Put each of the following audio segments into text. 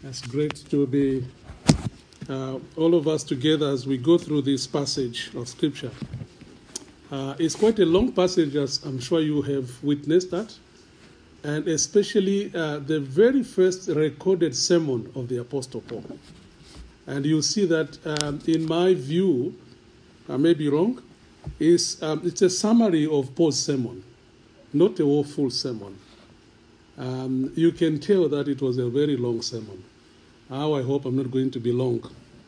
It's great to be all of us together as we go through this passage of Scripture. It's quite a long passage, as I'm sure you have witnessed that, and especially the very first recorded sermon of the Apostle Paul. And you'll see that, in my view, I may be wrong, it's a summary of Paul's sermon, not a whole full sermon. You can tell that it was a very long sermon. Now I hope I'm not going to be long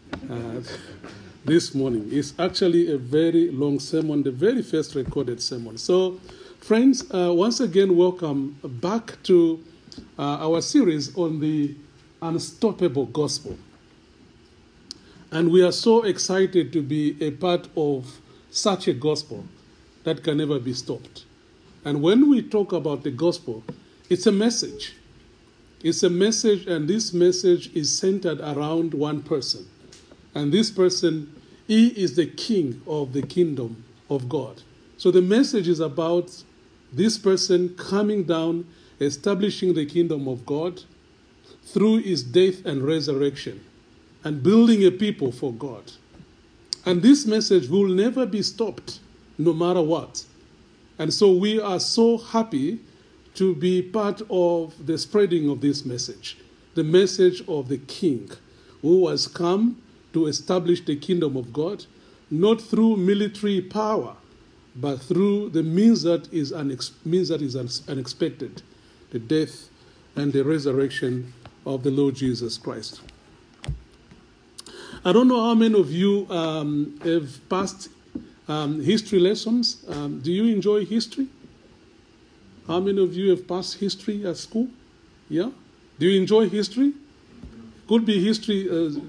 this morning. It's actually a very long sermon, the very first recorded sermon. So, friends, once again, welcome back to our series on the unstoppable gospel. And we are so excited to be a part of such a gospel that can never be stopped. And when we talk about the gospel, it's a message. It's a message, and this message is centered around one person. And this person, he is the king of the kingdom of God. So the message is about this person coming down, establishing the kingdom of God through his death and resurrection, and building a people for God. And this message will never be stopped, no matter what. And so we are so happy to be part of the spreading of this message, the message of the King who has come to establish the kingdom of God, not through military power, but through the means that is unexpected, the death and the resurrection of the Lord Jesus Christ. I don't know how many of you have passed history lessons. Do you enjoy history? How many of you have passed history at school? Yeah? Do you enjoy history? Could be history.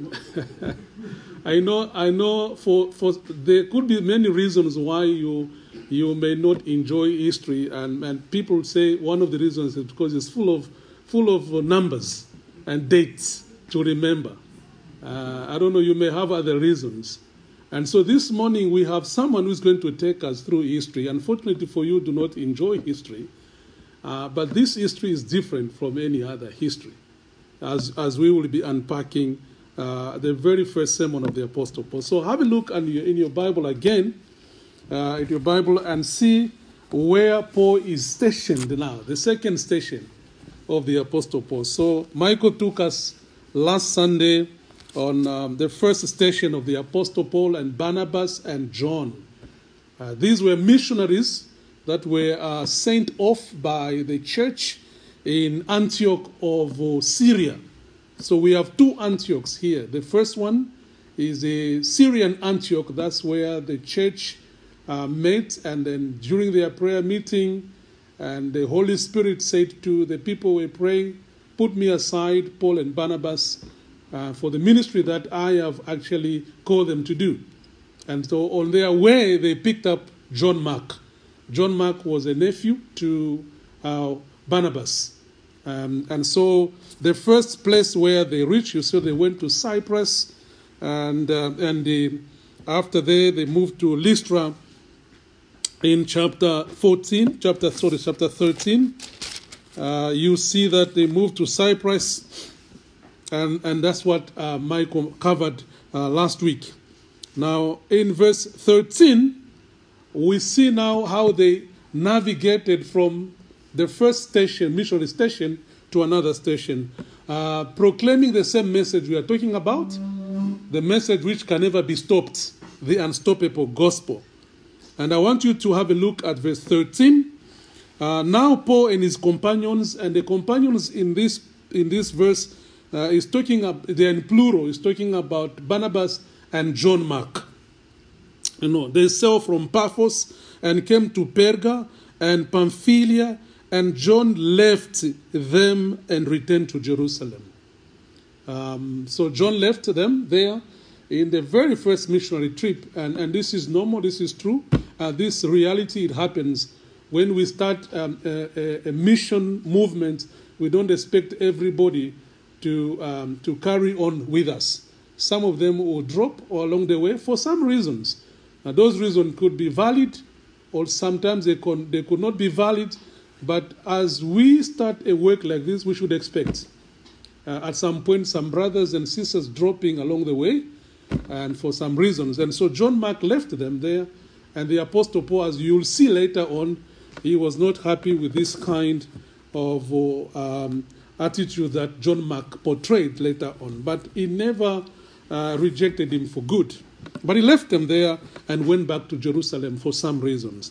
I know. For there could be many reasons why you may not enjoy history, and people say one of the reasons is because it's full of numbers and dates to remember. I don't know. You may have other reasons. And so this morning we have someone who's going to take us through history. Unfortunately for you, do not enjoy history. But this history is different from any other history, as we will be unpacking the very first sermon of the Apostle Paul. So have a look in your Bible again, in your Bible, and see where Paul is stationed now, the second station of the Apostle Paul. So Michael took us last Sunday on the first station of the Apostle Paul and Barnabas and John. These were missionaries that were sent off by the church in Antioch of Syria. So we have two Antiochs here. The first one is the Syrian Antioch. That's where the church met, and then during their prayer meeting, and the Holy Spirit said to the people who were praying, "Put me aside, Paul and Barnabas, for the ministry that I have actually called them to do." And so on their way, they picked up John Mark. John Mark was a nephew to Barnabas. And so the first place where they reached, you saw they went to Cyprus, and after they moved to Lystra in chapter 13. You see that they moved to Cyprus, and that's what Michael covered last week. Now, in verse 13, we see now how they navigated from the first station, missionary station, to another station, proclaiming the same message we are talking about, the message which can never be stopped, the unstoppable gospel. And I want you to have a look at verse 13. Now Paul and his companions, and the companions in this verse is talking, they're in plural, is talking about Barnabas and John Mark. You know, they sailed from Paphos and came to Perga and Pamphylia, and John left them and returned to Jerusalem. So John left them there in the very first missionary trip, and this is normal, this is true. This reality, it happens when we start a mission movement. We don't expect everybody to carry on with us. Some of them will drop along the way for some reasons. Now, those reasons could be valid, or sometimes they could not be valid. But as we start a work like this, we should expect at some point, some brothers and sisters dropping along the way, and for some reasons. And so John Mark left them there, and the Apostle Paul, as you'll see later on, he was not happy with this kind of attitude that John Mark portrayed later on. But he never rejected him for good. But he left them there and went back to Jerusalem for some reasons.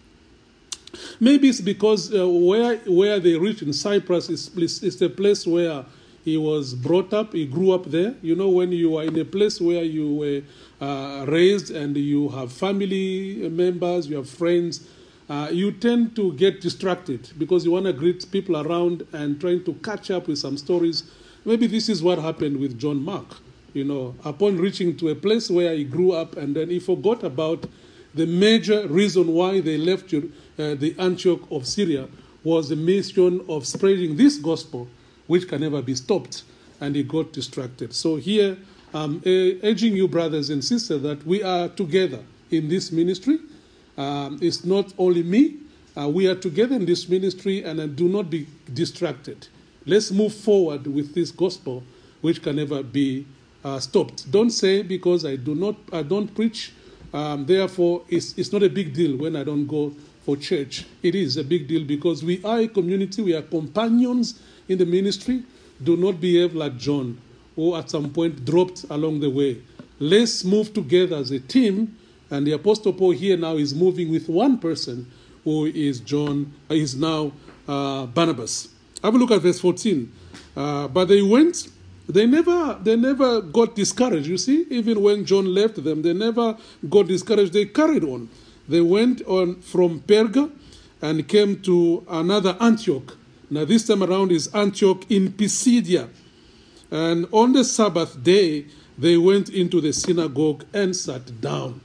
Maybe it's because where they reached in Cyprus is the place where he was brought up. He grew up there. You know, when you are in a place where you were raised and you have family members, you have friends, you tend to get distracted because you want to greet people around and trying to catch up with some stories. Maybe this is what happened with John Mark. You know, upon reaching to a place where he grew up, and then he forgot about the major reason why they left the Antioch of Syria was the mission of spreading this gospel, which can never be stopped, and he got distracted. So here, I'm urging you, brothers and sisters, that we are together in this ministry. It's not only me. We are together in this ministry, and do not be distracted. Let's move forward with this gospel, which can never be stopped. Don't say because I don't preach, therefore it's not a big deal when I don't go for church. It is a big deal because we are a community, we are companions in the ministry. Do not behave like John, who at some point dropped along the way. Let's move together as a team, and the Apostle Paul here now is moving with one person, who is now Barnabas. Have a look at verse 14. But they went. They never got discouraged. You see, even when John left them, they never got discouraged. They carried on. They went on from Perga and came to another Antioch. Now this time around is Antioch in Pisidia. And on the Sabbath day, they went into the synagogue and sat down.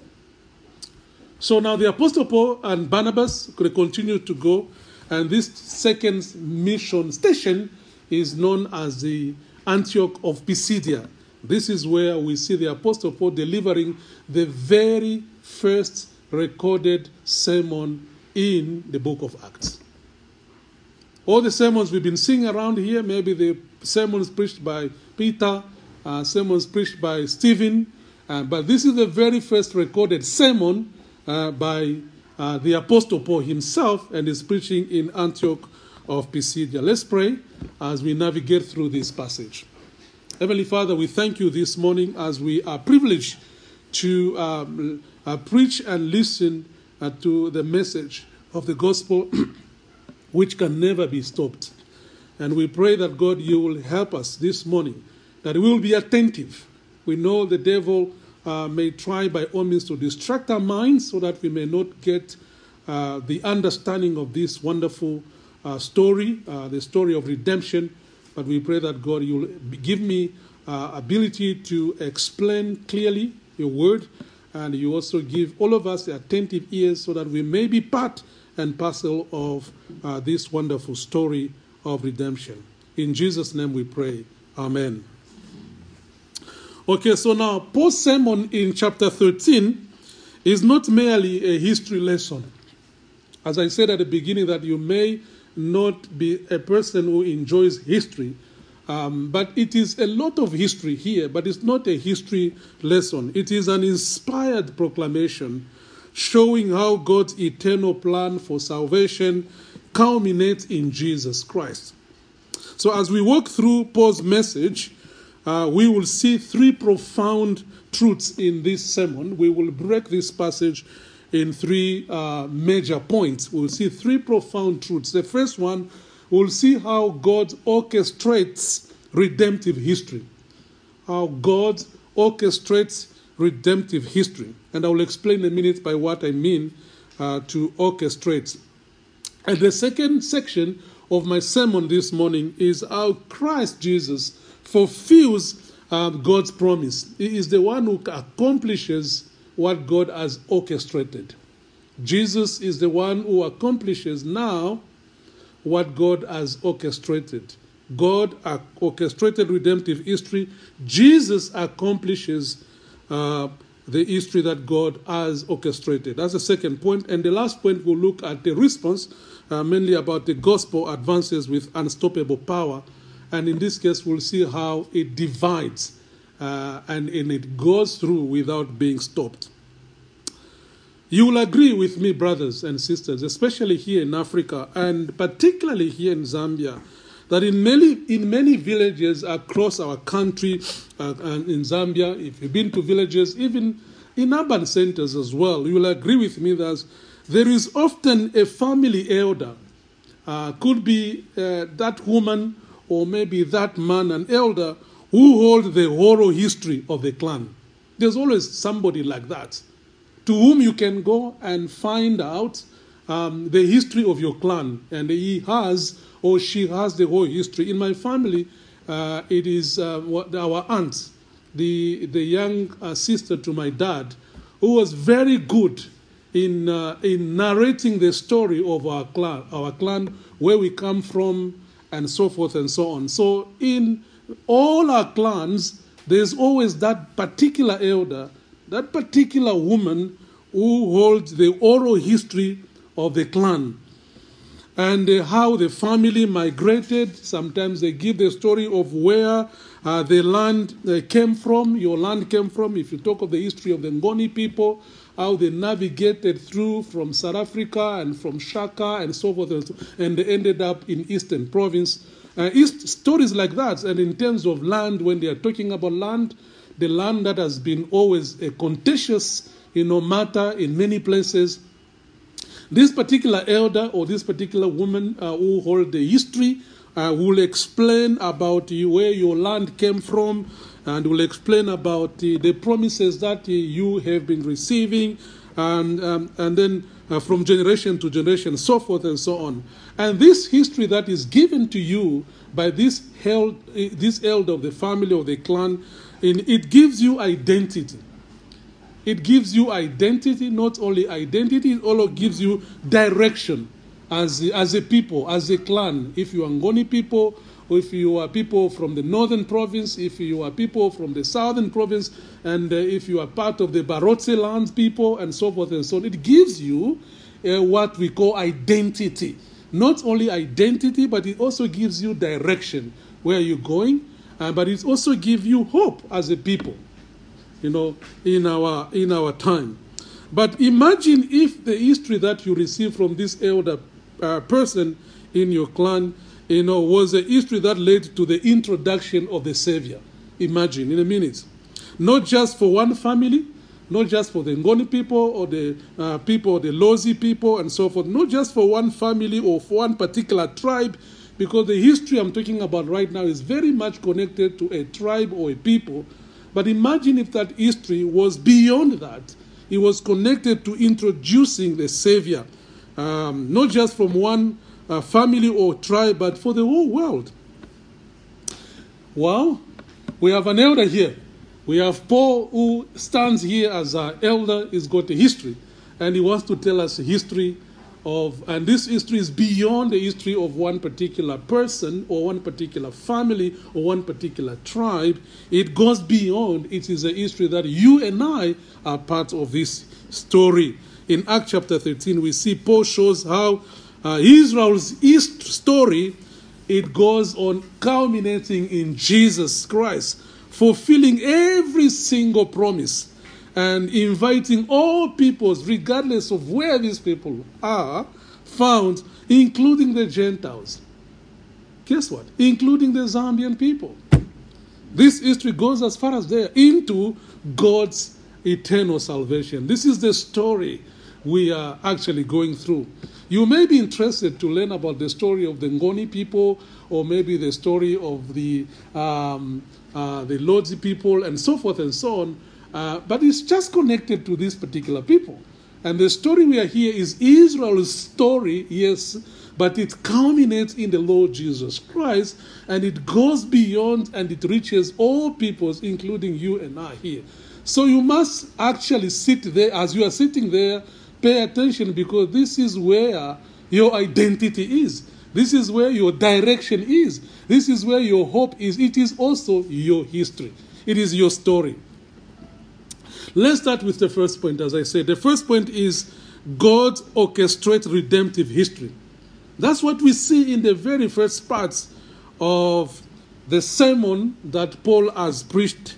So now the Apostle Paul and Barnabas could continue to go. And this second mission station is known as the Antioch of Pisidia. This is where we see the Apostle Paul delivering the very first recorded sermon in the book of Acts. All the sermons we've been seeing around here, maybe the sermons preached by Peter, sermons preached by Stephen, but this is the very first recorded sermon by the Apostle Paul himself, and is preaching in Antioch of Pisidia. Let's pray as we navigate through this passage. Heavenly Father, we thank you this morning as we are privileged to preach and listen to the message of the gospel, which can never be stopped. And we pray that, God, you will help us this morning, that we will be attentive. We know the devil may try by all means to distract our minds so that we may not get the understanding of this wonderful story, the story of redemption. But we pray that, God, you will give me ability to explain clearly your word, and you also give all of us the attentive ears so that we may be part and parcel of this wonderful story of redemption. In Jesus' name we pray. Amen. Okay, so now Paul's sermon in chapter 13 is not merely a history lesson. As I said at the beginning, that you may not be a person who enjoys history, but it is a lot of history here, but it's not a history lesson. It is an inspired proclamation showing how God's eternal plan for salvation culminates in Jesus Christ. So as we walk through Paul's message, we will see three profound truths in this sermon. We will break this passage in three major points. We'll see three profound truths. The first one, we'll see how God orchestrates redemptive history. How God orchestrates redemptive history. And I will explain in a minute by what I mean to orchestrate. And the second section of my sermon this morning is how Christ Jesus fulfills God's promise. He is the one who accomplishes what God has orchestrated. Jesus is the one who accomplishes now what God has orchestrated. God orchestrated redemptive history. Jesus accomplishes the history that God has orchestrated. That's the second point. And the last point, we'll look at the response, mainly about the gospel advances with unstoppable power. And in this case, we'll see how it divides and it goes through without being stopped. You will agree with me, brothers and sisters, especially here in Africa and particularly here in Zambia, that in many villages across our country, and in Zambia, if you've been to villages, even in urban centers as well, you will agree with me that there is often a family elder. Could be that woman or maybe that man, an elder, who holds the oral history of the clan. There's always somebody like that, to whom you can go and find out the history of your clan. And he has or she has the whole history. In my family, it is our aunt, the young sister to my dad, who was very good in narrating the story of our clan, where we come from, and so forth and so on. So in all our clans, there's always that particular elder, that particular woman who holds the oral history of the clan and how the family migrated. Sometimes they give the story of where the land came from, your land came from. If you talk of the history of the Ngoni people, how they navigated through from South Africa and from Shaka and so forth, and they ended up in Eastern Province. Stories like that. And in terms of land, when they are talking about land, the land that has been always a contentious matter in many places, this particular elder or this particular woman who hold the history will explain about where your land came from, and will explain about the promises that you have been receiving, and then from generation to generation, so forth and so on. And this history that is given to you by this elder of the family, of the clan, it gives you identity. It gives you identity, not only identity, it also gives you direction as a people, as a clan. If you are Ngoni people, or if you are people from the northern province, if you are people from the southern province, and if you are part of the Barotse land people, and so forth and so on, it gives you what we call identity. Not only identity, but it also gives you direction, where you're going, but it also gives you hope as a people, in our time. But imagine if the history that you receive from this elder person in your clan, was a history that led to the introduction of the Savior. Imagine, in a minute. Not just for one family, not just for the Ngoni people or the people, the Lozi people and so forth, not just for one family or for one particular tribe, because the history I'm talking about right now is very much connected to a tribe or a people. But imagine if that history was beyond that. It was connected to introducing the Savior, not just from one family or tribe, but for the whole world. Well, we have an elder here. We have Paul, who stands here as our elder. He's got a history, and he wants to tell us a history and this history is beyond the history of one particular person or one particular family or one particular tribe. It goes beyond. It is a history that you and I are part of this story. In Acts chapter 13, we see Paul shows how Israel's story, it goes on culminating in Jesus Christ, fulfilling every single promise and inviting all peoples, regardless of where these people are found, including the Gentiles. Guess what? Including the Zambian people. This history goes as far as there, into God's eternal salvation. This is the story we are actually going through. You may be interested to learn about the story of the Ngoni people, or maybe the story of the Lodzi people, and so forth and so on. But it's just connected to these particular people. And the story we are here is Israel's story, yes, but it culminates in the Lord Jesus Christ, and it goes beyond and it reaches all peoples, including you and I here. So you must actually sit there. As you are sitting there, pay attention, because this is where your identity is. This is where your direction is. This is where your hope is. It is also your history. It is your story. Let's start with the first point, as I said. The first point is God orchestrates redemptive history. That's what we see in the very first parts of the sermon that Paul has preached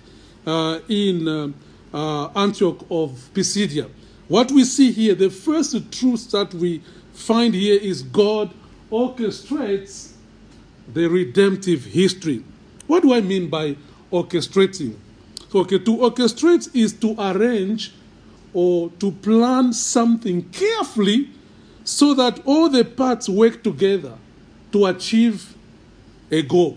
in Antioch of Pisidia. What we see here, the first truth that we find here is God orchestrates the redemptive history. What do I mean by orchestrating? So, to orchestrate is to arrange or to plan something carefully so that all the parts work together to achieve a goal.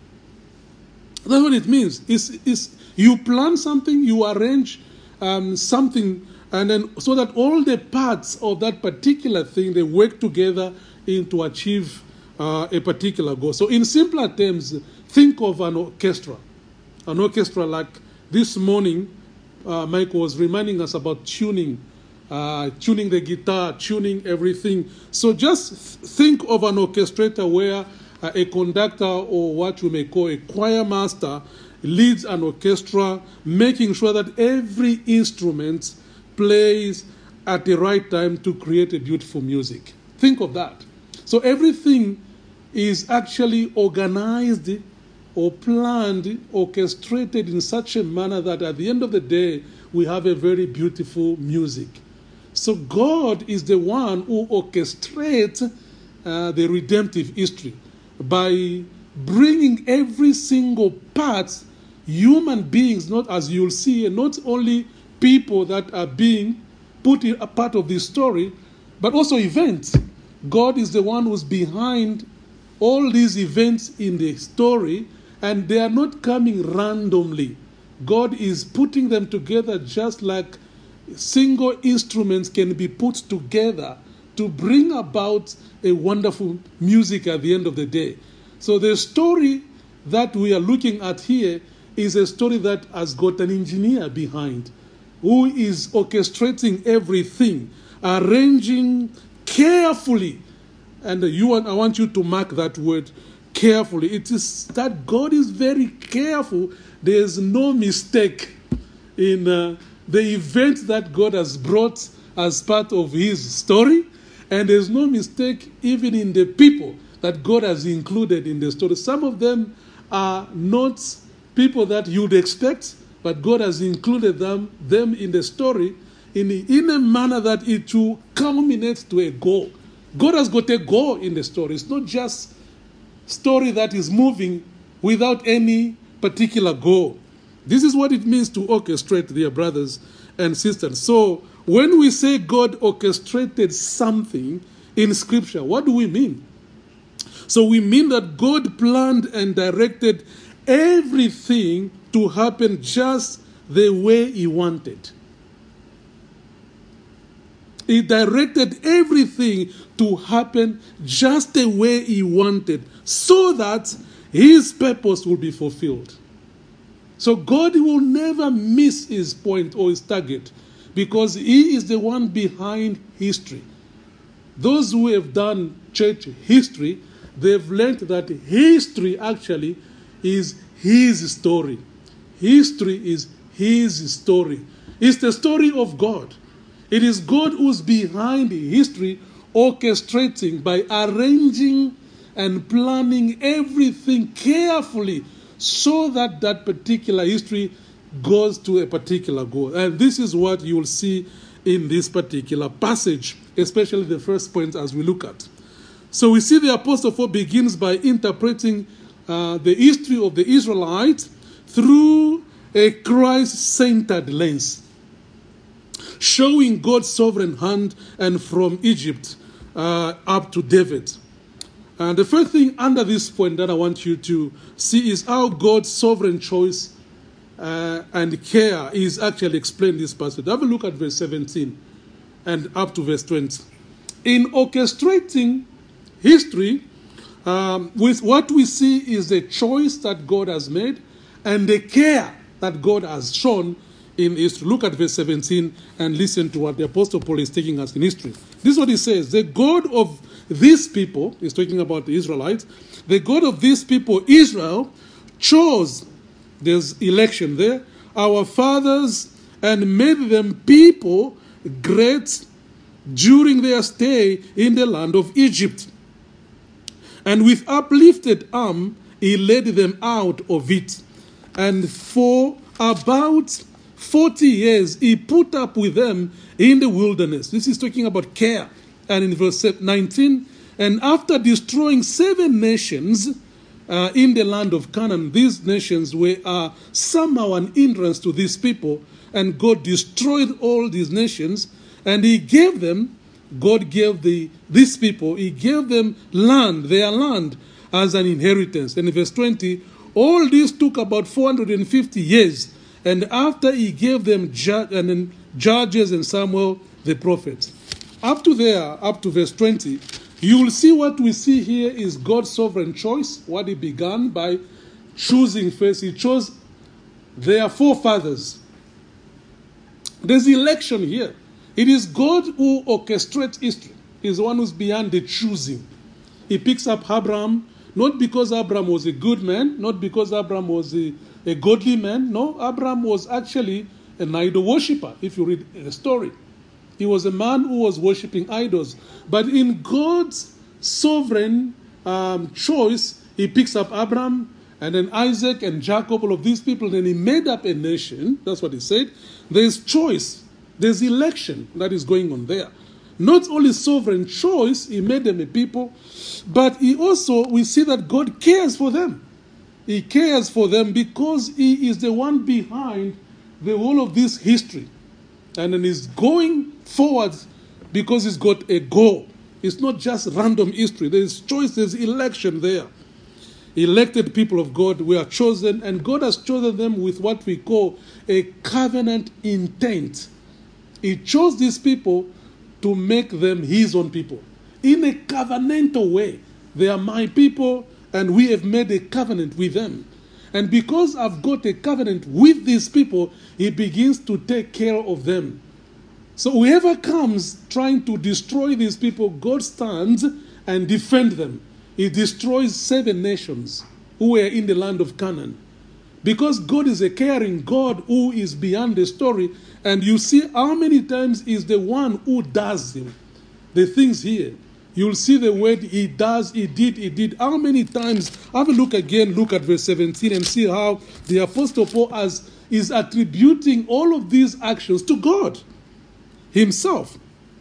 That's what it means. It's you plan something, you arrange something, and then so that all the parts of that particular thing, they work together to achieve a particular goal. So in simpler terms, think of an orchestra. An orchestra like this morning, Mike was reminding us about tuning the guitar, tuning everything. So just think of an orchestrator where a conductor, or what we may call a choir master, leads an orchestra, making sure that every instrument plays at the right time to create a beautiful music. Think of that. So everything is actually organized or planned, orchestrated in such a manner that at the end of the day, we have a very beautiful music. So God is the one who orchestrates the redemptive history by bringing every single part, human beings, not as you'll see, and not only people that are being put in a part of this story, but also events. God is the one who's behind all these events in the story, and they are not coming randomly. God is putting them together just like single instruments can be put together to bring about a wonderful music at the end of the day. So the story that we are looking at here is a story that has got an engineer behind who is orchestrating everything, arranging carefully. And I want you to mark that word, carefully. It is that God is very careful. There is no mistake in the event that God has brought as part of his story. And there's no mistake even in the people that God has included in the story. Some of them are not people that you'd expect, but God has included them in the story in a manner that it will culminate to a goal. God has got a goal in the story. It's not just story that is moving without any particular goal. This is what it means to orchestrate, dear brothers and sisters. So when we say God orchestrated something in Scripture, what do we mean? So we mean that God planned and directed everything to happen just the way he wanted. He directed everything to happen just the way he wanted, so that his purpose will be fulfilled. So God will never miss his point or his target, because he is the one behind history. Those who have done church history, they've learned that history actually is his story. History is his story. It's the story of God. It is God who's behind history, orchestrating by arranging and planning everything carefully so that that particular history goes to a particular goal. And this is what you will see in this particular passage, especially the first point as we look at. So we see the Apostle Paul begins by interpreting the history of the Israelites through a Christ-centered lens, showing God's sovereign hand and from Egypt up to David. And the first thing under this point that I want you to see is how God's sovereign choice and care is actually explained in this passage. Have a look at verse 17 and up to verse 20. In orchestrating history, with what we see is the choice that God has made and the care that God has shown in history. Look at verse 17 and listen to what the Apostle Paul is taking us in history. This is what he says. The God of these people, he's talking about the Israelites, the God of these people, Israel, chose, there's election there, our fathers and made them people great during their stay in the land of Egypt. And with uplifted arm he led them out of it. And for about 40 years, he put up with them in the wilderness. This is talking about care. And in verse 19, and after destroying 7 nations in the land of Canaan, these nations were somehow an hindrance to these people, and God destroyed all these nations, and he gave them, God gave these people, he gave them land, their land, as an inheritance. And in verse 20, all this took about 450 years, and after he gave them judges and Samuel the prophet. Up to verse 20, you will see what we see here is God's sovereign choice, what he began by choosing first. He chose their forefathers. There's election here. It is God who orchestrates history. He's the one who's beyond the choosing. He picks up Abraham, not because Abraham was a good man, not because Abraham was a godly man. No, Abraham was actually an idol worshiper, if you read the story. He was a man who was worshipping idols. But in God's sovereign choice, he picks up Abraham and then Isaac and Jacob, all of these people. Then he made up a nation. That's what he said. There's choice. There's election that is going on there. Not only sovereign choice, he made them a people, but he also, we see that God cares for them. He cares for them because he is the one behind the whole of this history. And then he's going forward because he's got a goal. It's not just random history. There's choice, there's election there. Elected people of God were chosen, and God has chosen them with what we call a covenant intent. He chose these people to make them his own people. In a covenantal way. They are my people, and we have made a covenant with them. And because I've got a covenant with these people, he begins to take care of them. So whoever comes trying to destroy these people, God stands and defends them. He destroys 7 nations who were in the land of Canaan. Because God is a caring God who is beyond the story. And you see how many times is the one who does the things here. You'll see the word he does, he did. How many times? Have a look again, look at verse 17 and see how the Apostle Paul is attributing all of these actions to God himself.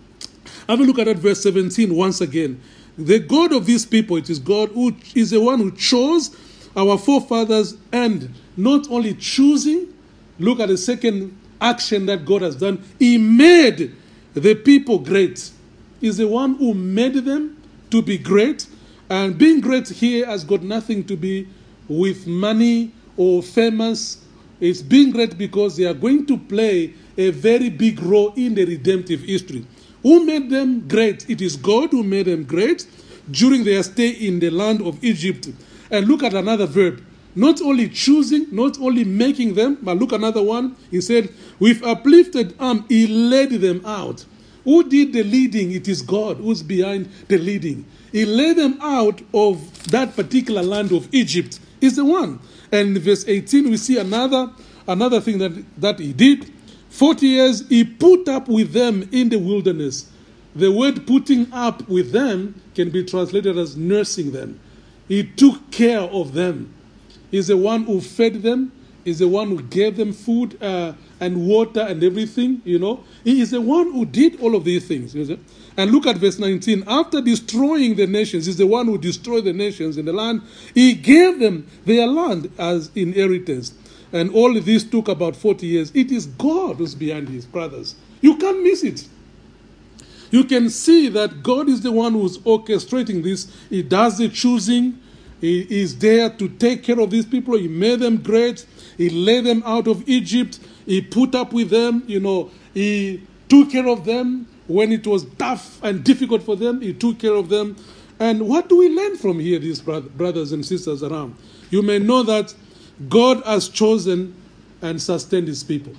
Have a look at that verse 17 once again. The God of these people, it is God who is the one who chose our forefathers, and not only choosing, look at the second action that God has done. He made the people great. He's the one who made them to be great. And being great here has got nothing to be with money or famous. It's being great because they are going to play a very big role in the redemptive history. Who made them great? It is God who made them great during their stay in the land of Egypt. And look at another verb. Not only choosing, not only making them, but look another one. He said, with uplifted arm, he led them out. Who did the leading? It is God who's behind the leading. He led them out of that particular land of Egypt. He's the one. And in verse 18, we see another thing that he did. 40 years, he put up with them in the wilderness. The word putting up with them can be translated as nursing them. He took care of them. He's the one who fed them. He's the one who gave them food and water and everything, you know. He is the one who did all of these things. You know? And look at verse 19. After destroying the nations, he's the one who destroyed the nations in the land. He gave them their land as inheritance. And all of this took about 40 years. It is God who's behind his brothers. You can't miss it. You can see that God is the one who's orchestrating this. He does the choosing. He is there to take care of these people. He made them great. He led them out of Egypt. He put up with them. You know, he took care of them when it was tough and difficult for them. He took care of them. And what do we learn from here, these brothers and sisters around? You may know that God has chosen and sustained his people.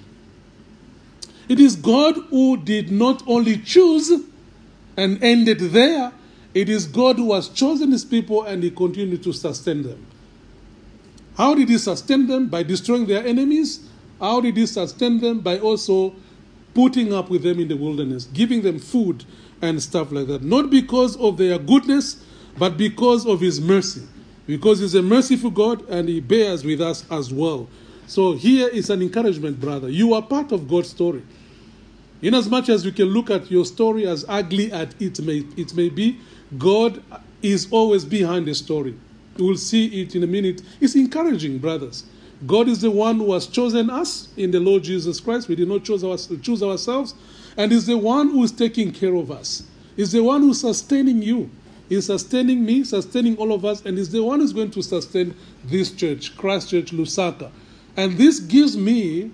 It is God who did not only choose and ended there. It is God who has chosen his people and he continued to sustain them. How did he sustain them? By destroying their enemies. How did he sustain them? By also putting up with them in the wilderness, giving them food, and stuff like that. Not because of their goodness, but because of his mercy. because he's a merciful God and he bears with us as well. So here is an encouragement, brother. You are part of God's story. In as much as you can look at your story as ugly as it may be, God is always behind the story. You will see it in a minute. It's encouraging, brothers. God is the one who has chosen us in the Lord Jesus Christ. We did not choose ourselves. And is the one who is taking care of us. Is the one who is sustaining you. He's sustaining me, sustaining all of us, and is the one who's going to sustain this church, Christ Church Lusaka. And this gives me,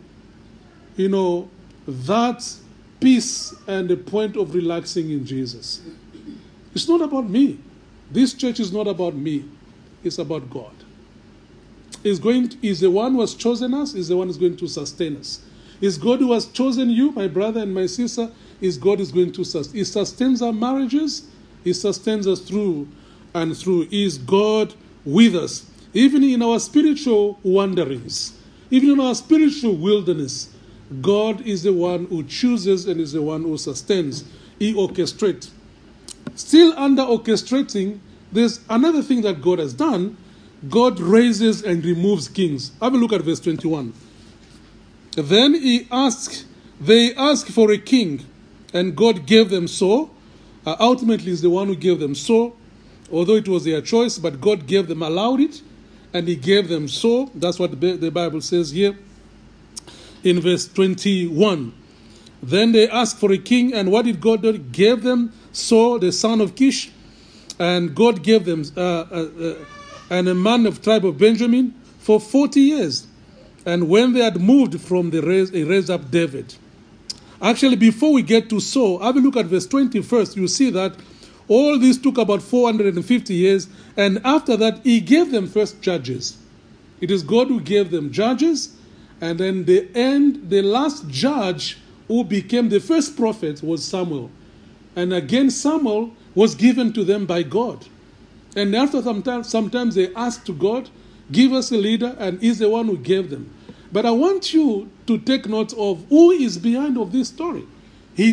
that peace and a point of relaxing in Jesus. It's not about me. This church is not about me. It's about God. He's the one who has chosen us. He's the one who's going to sustain us. It's God who has chosen you, my brother and my sister. Is God is going to sustain. He sustains our marriages. He sustains us through and through. He is God with us. Even in our spiritual wanderings, even in our spiritual wilderness, God is the one who chooses and is the one who sustains. He orchestrates. Still under orchestrating, there's another thing that God has done. God raises and removes kings. Have a look at verse 21. Then they asked for a king, and God gave them Saul. Ultimately, is the one who gave them Saul, although it was their choice, but God allowed it, and he gave them Saul. That's what the Bible says here in verse 21. Then they asked for a king, and what did God do? He gave them Saul, the son of Kish, and God gave them and a man of tribe of Benjamin for 40 years. And when they had moved from he raised up David. Actually, before we get to Saul, have a look at verse 20 first. You see that all this took about 450 years, and after that, he gave them first judges. It is God who gave them judges, and then the last judge who became the first prophet was Samuel. And again, Samuel was given to them by God. And after sometimes they asked to God, give us a leader, and he's the one who gave them. But I want you to take note of who is behind of this story. He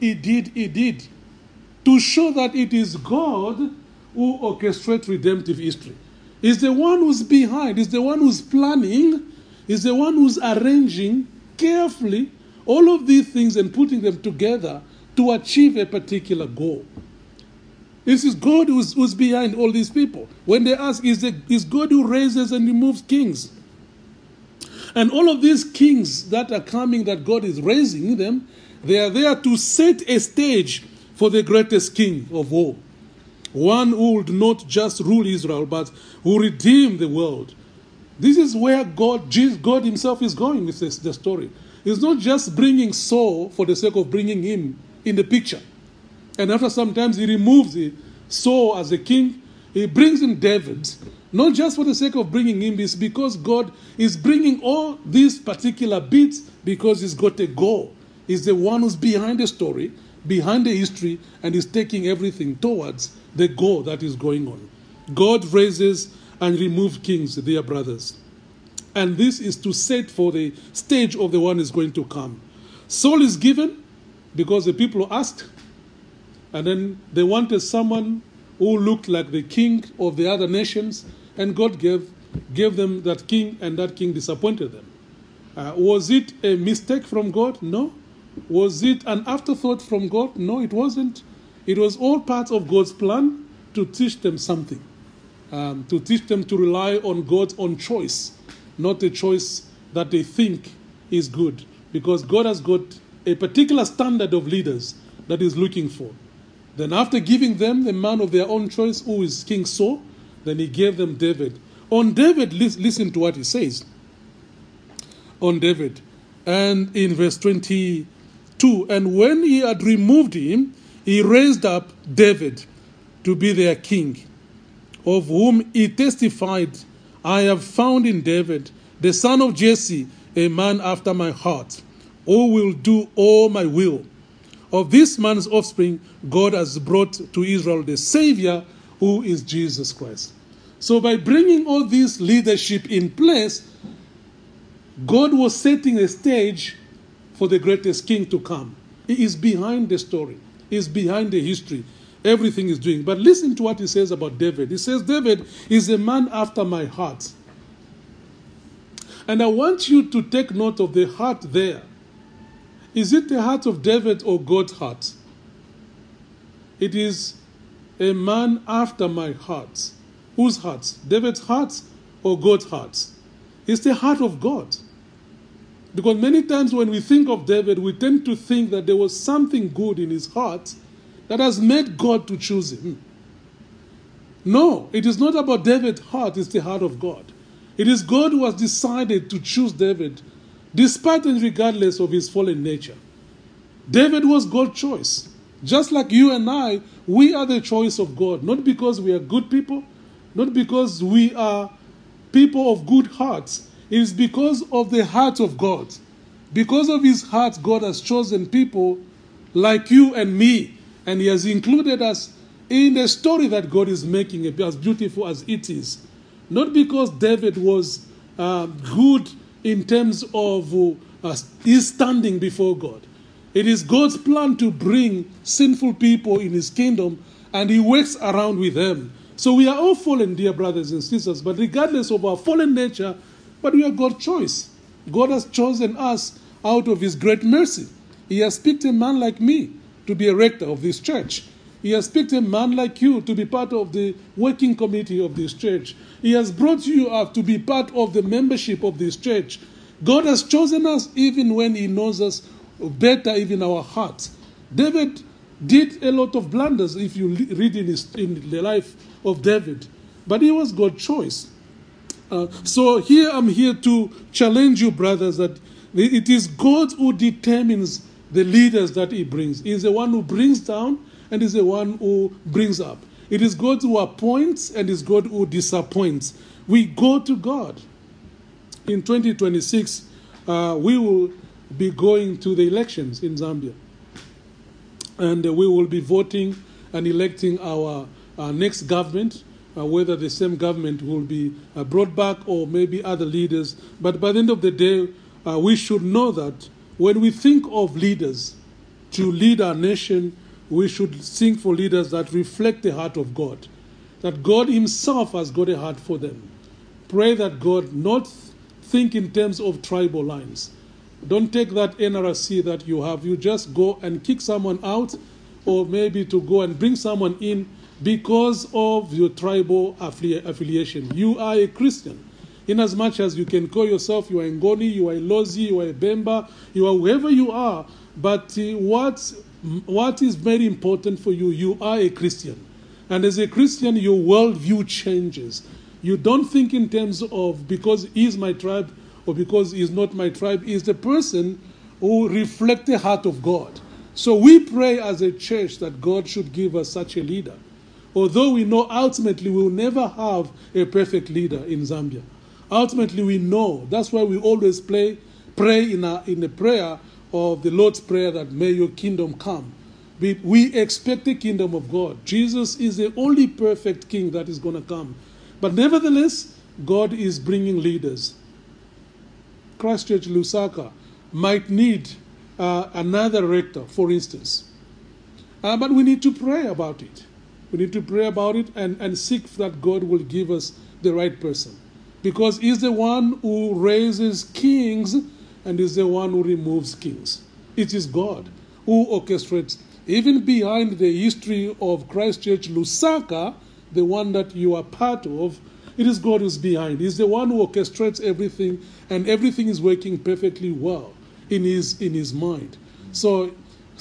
did. To show that it is God who orchestrates redemptive history. He's the one who's behind. He's the one who's planning. He's the one who's arranging carefully all of these things and putting them together to achieve a particular goal. This is God who's behind all these people. When they ask, is God who raises and removes kings? And all of these kings that are coming, that God is raising them, they are there to set a stage for the greatest king of all. One who would not just rule Israel, but who redeem the world. This is where God himself is going with the story. He's not just bringing Saul for the sake of bringing him in the picture. And after sometimes he removes Saul as a king, he brings in David, not just for the sake of bringing him, it's because God is bringing all these particular bits because he's got a goal. He's the one who's behind the story, behind the history, and is taking everything towards the goal that is going on. God raises and removes kings, dear brothers. And this is to set for the stage of the one who is going to come. Saul is given because the people asked, and then they wanted someone who looked like the king of the other nations, and God gave them that king, and that king disappointed them. Was it a mistake from God? No. Was it an afterthought from God? No, it wasn't. It was all part of God's plan to teach them something, to teach them to rely on God's own choice, not a choice that they think is good, because God has got a particular standard of leaders that He's looking for. Then after giving them the man of their own choice, who is King Saul, then He gave them David. On David, listen to what he says. On David, and in verse 22, and when he had removed him, he raised up David to be their king, of whom he testified, I have found in David, the son of Jesse, a man after my heart, who will do all my will. Of this man's offspring, God has brought to Israel the Savior, who is Jesus Christ. So by bringing all this leadership in place, God was setting a stage for the greatest king to come. He is behind the story. He is behind the history. everything he's doing. But listen to what he says about David. He says, David is a man after my heart. And I want you to take note of the heart there. Is it the heart of David or God's heart? It is a man after my heart. Whose heart? David's heart or God's heart? It's the heart of God. Because many times when we think of David, we tend to think that there was something good in his heart that has made God to choose him. No, it is not about David's heart, it's the heart of God. It is God who has decided to choose David, despite and regardless of his fallen nature. David was God's choice. Just like you and I, we are the choice of God, not because we are good people, not because we are people of good hearts. It is because of the heart of God. Because of his heart, God has chosen people like you and me, and he has included us in the story that God is making, as beautiful as it is. Not because David was good in terms of his standing before God. It is God's plan to bring sinful people in his kingdom, and he works around with them. So we are all fallen, dear brothers and sisters, but regardless of our fallen nature, but we are God's choice. God has chosen us out of his great mercy. He has picked a man like me to be a rector of this church. He has picked a man like you to be part of the working committee of this church. He has brought you up to be part of the membership of this church. God has chosen us even when he knows us better, even our hearts. David did a lot of blunders if you read in the life of David. But he was God's choice. So here I'm here to challenge you, brothers, that it is God who determines the leaders that he brings. He is the one who brings down and is the one who brings up. It is God who appoints and is God who disappoints. We go to God. In 2026, we will be going to the elections in Zambia. And we will be voting and electing our next government, whether the same government will be brought back or maybe other leaders. But by the end of the day, we should know that when we think of leaders to lead our nation, we should think for leaders that reflect the heart of God, that God himself has got a heart for them. Pray that God not think in terms of tribal lines. Don't take that NRC that you have. You just go and kick someone out, or maybe to go and bring someone in because of your tribal affiliation. You are a Christian. In as much as you can call yourself, you are Ngoni, you are Lozi, you are Bemba, you are whoever you are, but what is very important for you, you are a Christian. And as a Christian, your worldview changes. You don't think in terms of because he's my tribe or because he's not my tribe. He's the person who reflects the heart of God. So we pray as a church that God should give us such a leader. Although we know ultimately we will never have a perfect leader in Zambia. Ultimately we know. That's why we always pray in the prayer of the Lord's Prayer that may your kingdom come. We expect the kingdom of God. Jesus is the only perfect king that is going to come. But nevertheless, God is bringing leaders. Christchurch Lusaka might need another rector, for instance. But we need to pray about it. We need to pray about it and seek that God will give us the right person. Because he's the one who raises kings and is the one who removes kings. It is God who orchestrates. Even behind the history of Christchurch Lusaka, the one that you are part of, it is God who's behind. He's the one who orchestrates everything, and everything is working perfectly well in his mind. So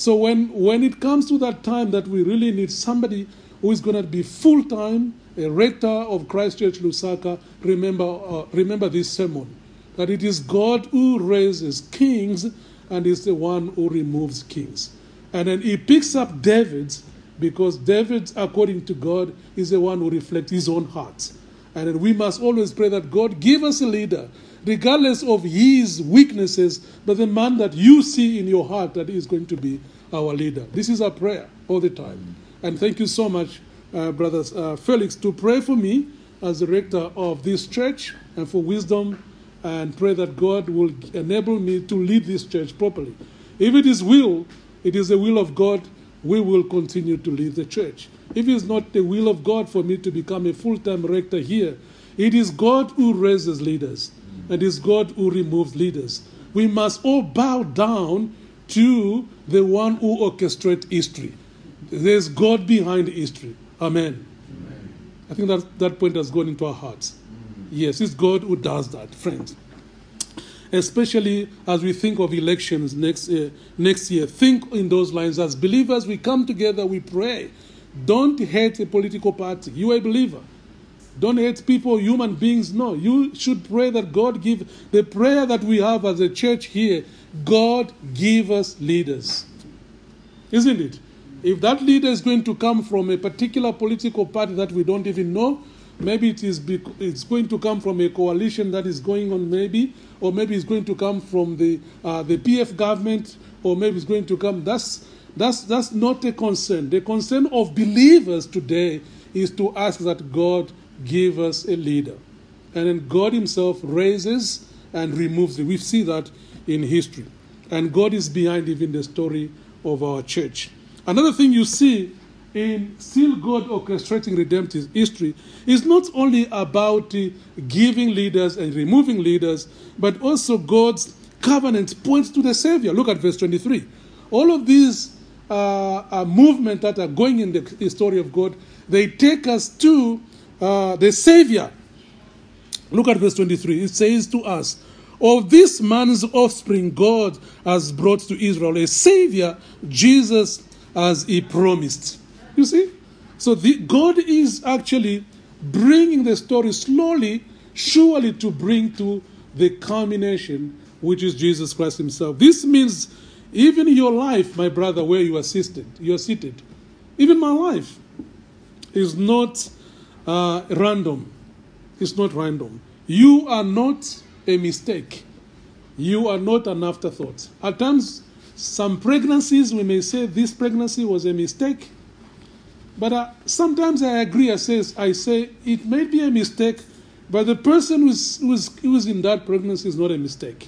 when it comes to that time that we really need somebody who is going to be full-time, a rector of Christchurch Lusaka, remember this sermon, that it is God who raises kings and is the one who removes kings. And then he picks up David, because David, according to God, is the one who reflects his own heart. And then we must always pray that God give us a leader, regardless of his weaknesses, but the man that you see in your heart that is going to be our leader. This is our prayer all the time. And thank you so much, brothers Felix, to pray for me as the rector of this church and for wisdom, and pray that God will enable me to lead this church properly. If it is the will of God we will continue to lead the church. If it's not the will of God for me to become a full-time rector here, it is God who raises leaders, and it is God who removes leaders. We must all bow down to the one who orchestrates history. There's God behind history. Amen. I think that point has gone into our hearts. Yes, it's God who does that, friends. Especially as we think of elections next year. Think in those lines. As believers, we come together, we pray. Don't hate a political party. You are a believer. Don't hate people, human beings. No, you should pray that God give the prayer that we have as a church here. God give us leaders. Isn't it? If that leader is going to come from a particular political party that we don't even know, maybe it's going to come from a coalition that is going on, maybe, or maybe it's going to come from the PF government, or maybe it's going to come. That's not a concern. The concern of believers today is to ask that God give us a leader, and then God Himself raises and removes it. We see that in history, and God is behind even the story of our church. Another thing you see in still God orchestrating redemptive history is not only about giving leaders and removing leaders, but also God's covenant points to the Savior. Look at verse 23. All of these movements that are going in the story of God, they take us to the Savior. Look at verse 23. It says to us, of this man's offspring God has brought to Israel a Savior, Jesus, as He promised. You see? So God is actually bringing the story slowly, surely to bring to the culmination, which is Jesus Christ Himself. This means even your life, my brother, where you are seated, even my life is not random. It's not random. You are not a mistake. You are not an afterthought. At times, some pregnancies, we may say this pregnancy was a mistake. But sometimes I agree. I say it may be a mistake, but the person who's in that pregnancy is not a mistake.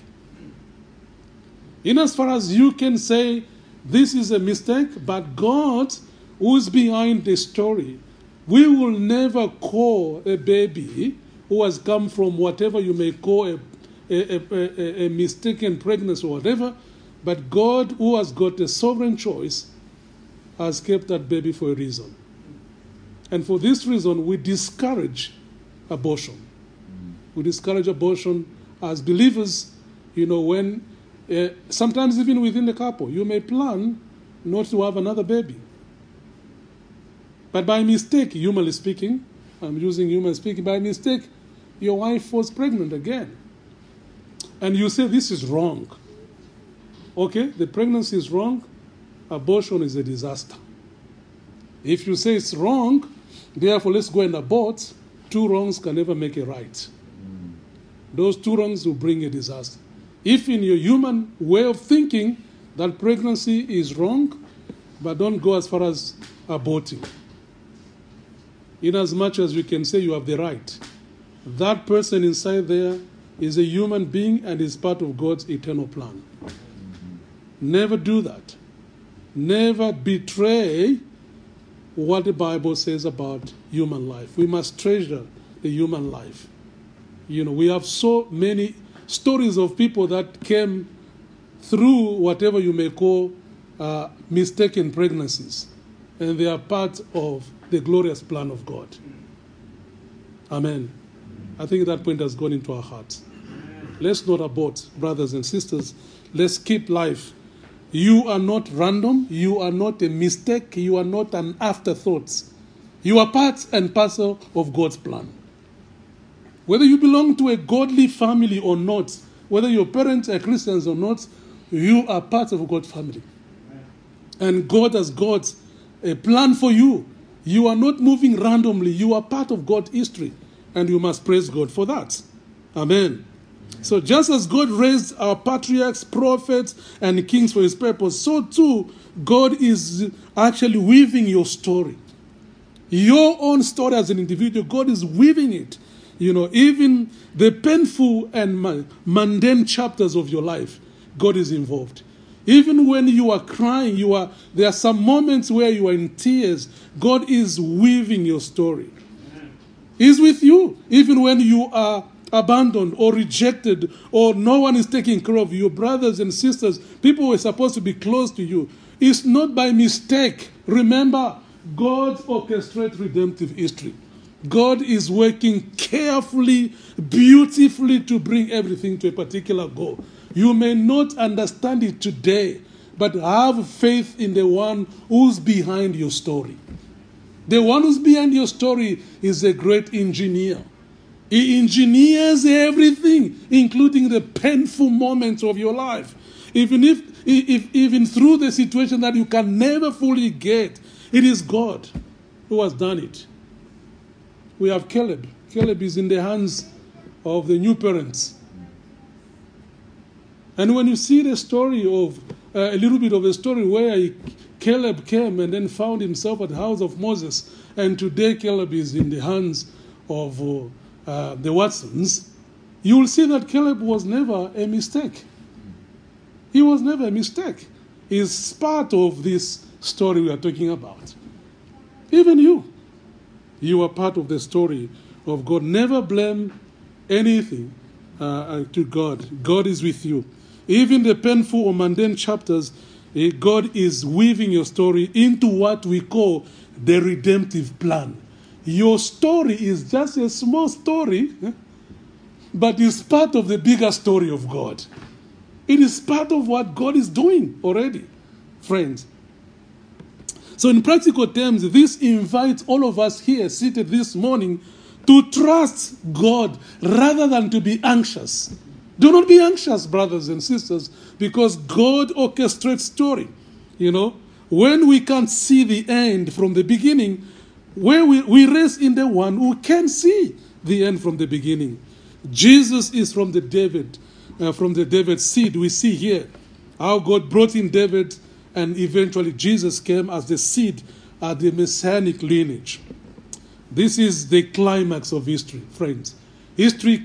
In as far as you can say this is a mistake, but God, who's behind the story, we will never call a baby who has come from whatever you may call a mistaken pregnancy or whatever, but God, who has got a sovereign choice, has kept that baby for a reason. And for this reason, we discourage abortion. We discourage abortion as believers, when sometimes even within the couple, you may plan not to have another baby. But by mistake, humanly speaking, I'm using human speaking, by mistake, your wife was pregnant again. And you say this is wrong. Okay, the pregnancy is wrong, abortion is a disaster. If you say it's wrong, therefore let's go and abort, two wrongs can never make a right. Those two wrongs will bring a disaster. If in your human way of thinking that pregnancy is wrong, but don't go as far as aborting. In as much as we can say you have the right, that person inside there is a human being and is part of God's eternal plan. Never do that. Never betray what the Bible says about human life. We must treasure the human life. We have so many stories of people that came through whatever you may call mistaken pregnancies, and they are part of the glorious plan of God. Amen. I think that point has gone into our hearts. Let's not abort, brothers and sisters. Let's keep life. You are not random. You are not a mistake. You are not an afterthought. You are part and parcel of God's plan. Whether you belong to a godly family or not, whether your parents are Christians or not, you are part of God's family. And God has got a plan for you. You are not moving randomly. You are part of God's history. And you must praise God for that. Amen. So just as God raised our patriarchs, prophets, and kings for His purpose, so too God is actually weaving your story. Your own story as an individual, God is weaving it. Even the painful and mundane chapters of your life, God is involved. Even when you are crying, there are some moments where you are in tears. God is weaving your story. He's with you. Even when you are abandoned or rejected or no one is taking care of you, your brothers and sisters, people who are supposed to be close to you. It's not by mistake. Remember, God orchestrates redemptive history. God is working carefully, beautifully to bring everything to a particular goal. You may not understand it today, but have faith in the one who's behind your story. The one who's behind your story is a great engineer. He engineers everything, including the painful moments of your life. Even through the situation that you can never fully get, it is God who has done it. We have Caleb. Caleb is in the hands of the new parents. And when you see the story of, a little bit of a story where Caleb came and then found himself at the house of Moses, and today Caleb is in the hands of the Watsons, you will see that Caleb was never a mistake. He was never a mistake. He's part of this story we are talking about. Even you are part of the story of God. Never blame anything to God. God is with you. Even the painful or mundane chapters, God is weaving your story into what we call the redemptive plan. Your story is just a small story, but it's part of the bigger story of God. It is part of what God is doing already, friends. So in practical terms, this invites all of us here seated this morning to trust God rather than to be anxious. Do not be anxious, brothers and sisters, because God orchestrates story. When we can't see the end from the beginning, where we rest in the one who can see the end from the beginning. Jesus is from the David seed. We see here how God brought in David, and eventually Jesus came as the seed, the messianic lineage. This is the climax of history, friends. History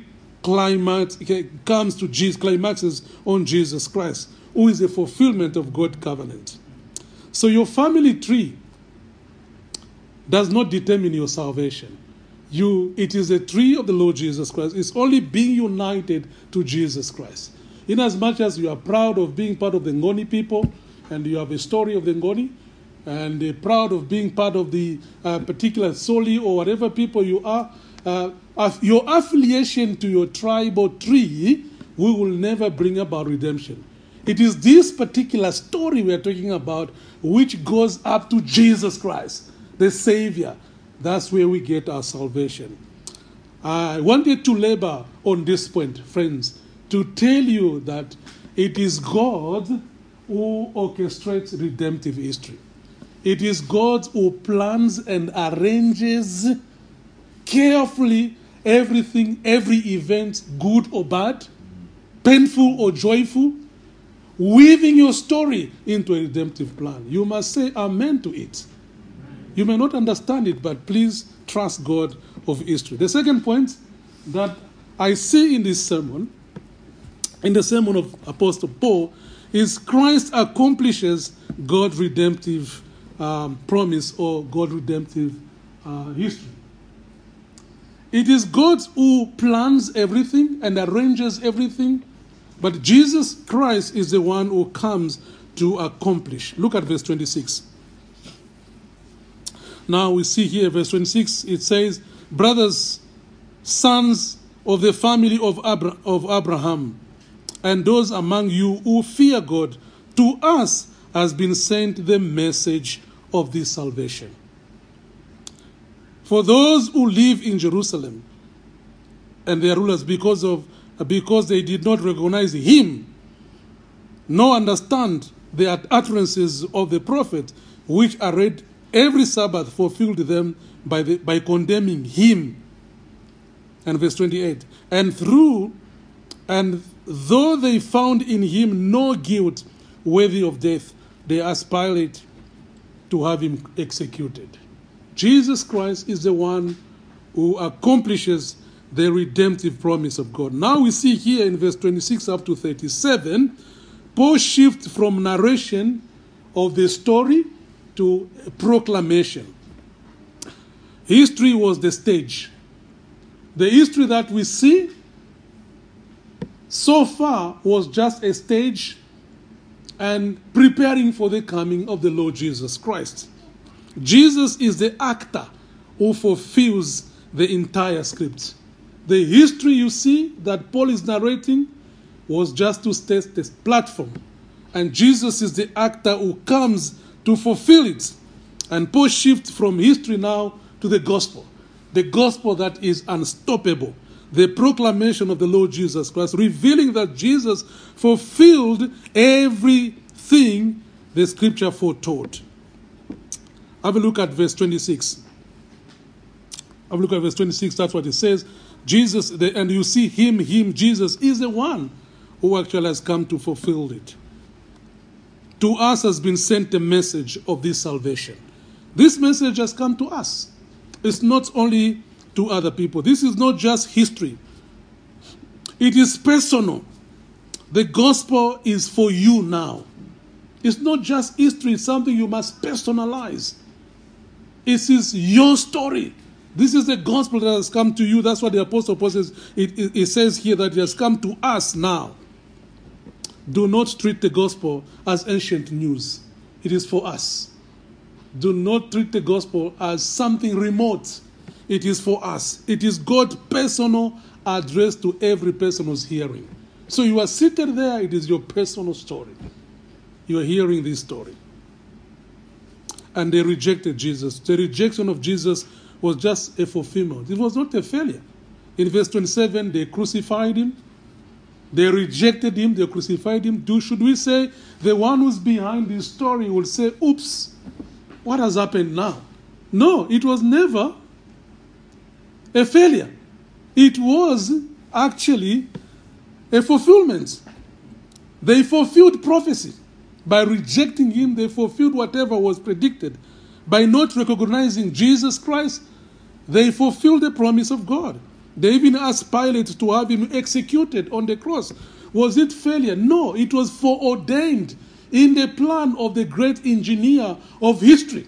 comes to Jesus, climaxes on Jesus Christ, who is the fulfillment of God's covenant. So your family tree does not determine your salvation. It is a tree of the Lord Jesus Christ. It's only being united to Jesus Christ. In as much as you are proud of being part of the Ngoni people, and you have a story of the Ngoni, and proud of being part of the particular Soli or whatever people you are, your affiliation to your tribal tree will never bring about redemption. It is this particular story we are talking about which goes up to Jesus Christ, the Savior. That's where we get our salvation. I wanted to labor on this point, friends, to tell you that it is God who orchestrates redemptive history. It is God who plans and arranges carefully everything, every event, good or bad, painful or joyful, weaving your story into a redemptive plan. You must say amen to it. You may not understand it, but please trust God of history. The second point that I see in this sermon, in the sermon of Apostle Paul, is Christ accomplishes God's redemptive promise or God's redemptive history. It is God who plans everything and arranges everything, but Jesus Christ is the one who comes to accomplish. Look at verse 26. Now we see here, verse 26, it says, brothers, sons of the family of Abraham, and those among you who fear God, to us has been sent the message of this salvation. For those who live in Jerusalem and their rulers, because they did not recognize him, nor understand the utterances of the prophet, which are read every Sabbath, fulfilled them by condemning him. And verse 28, and though they found in him no guilt worthy of death, they asked Pilate to have him executed. Jesus Christ is the one who accomplishes the redemptive promise of God. Now we see here in verse 26 up to 37, Paul shifts from narration of the story to proclamation. History was the stage. The history that we see so far was just a stage and preparing for the coming of the Lord Jesus Christ. Jesus is the actor who fulfills the entire script. The history you see that Paul is narrating was just to set this platform. And Jesus is the actor who comes to fulfill it. And Paul shifts from history now to the gospel that is unstoppable. The proclamation of the Lord Jesus Christ, revealing that Jesus fulfilled everything the scripture foretold. Have a look at verse 26. Have a look at verse 26. That's what it says. Jesus, and you see him, Jesus is the one who actually has come to fulfill it. To us has been sent a message of this salvation. This message has come to us. It's not only to other people. This is not just history. It is personal. The gospel is for you now. It's not just history. It's something you must personalize. It is your story. This is the gospel that has come to you. That's what the Apostle Paul says. It says here that it has come to us now. Do not treat the gospel as ancient news. It is for us. Do not treat the gospel as something remote. It is for us. It is God's personal address to every person who's hearing. So you are seated there. It is your personal story. You are hearing this story. And they rejected Jesus. The rejection of Jesus was just a fulfillment. It was not a failure. In verse 27, they crucified him. They rejected him. They crucified him. Should we say the one who's behind this story will say, oops, what has happened now? No, it was never a failure. It was actually a fulfillment. They fulfilled prophecy. By rejecting him, they fulfilled whatever was predicted. By not recognizing Jesus Christ, they fulfilled the promise of God. They even asked Pilate to have him executed on the cross. Was it failure? No, it was foreordained in the plan of the great engineer of history.